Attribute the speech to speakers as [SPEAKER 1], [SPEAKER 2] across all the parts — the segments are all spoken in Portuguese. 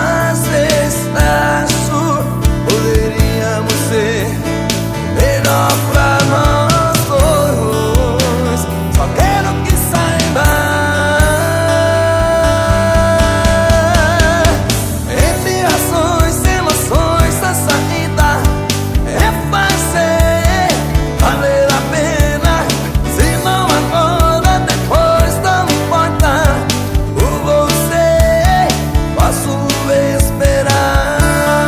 [SPEAKER 1] às vezes acho poderíamos ser melhor pra nós dois. Só quero que saiba, entre ações e emoções, a saída é fazer valer a pena. Se não agora, depois não importa. Por você posso esperar.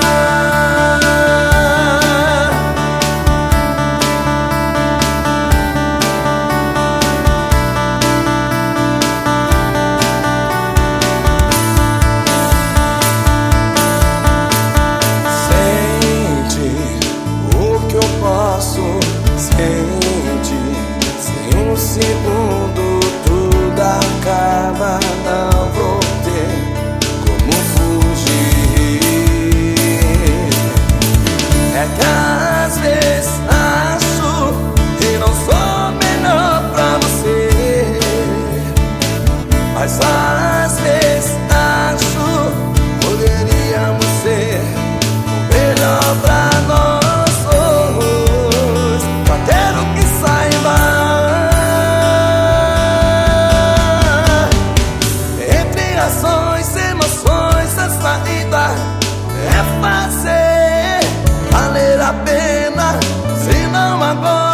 [SPEAKER 1] Sente o que eu posso sentir. Se um segundo tudo acaba, não vou ter como fugir. É que às vezes acho que não sou melhor pra você, mas às vezes acho poderíamos ser o melhor pra nós dois. Só quero que saiba, entre ações e emoções, a saída é fazer valer a pena. Se não agora,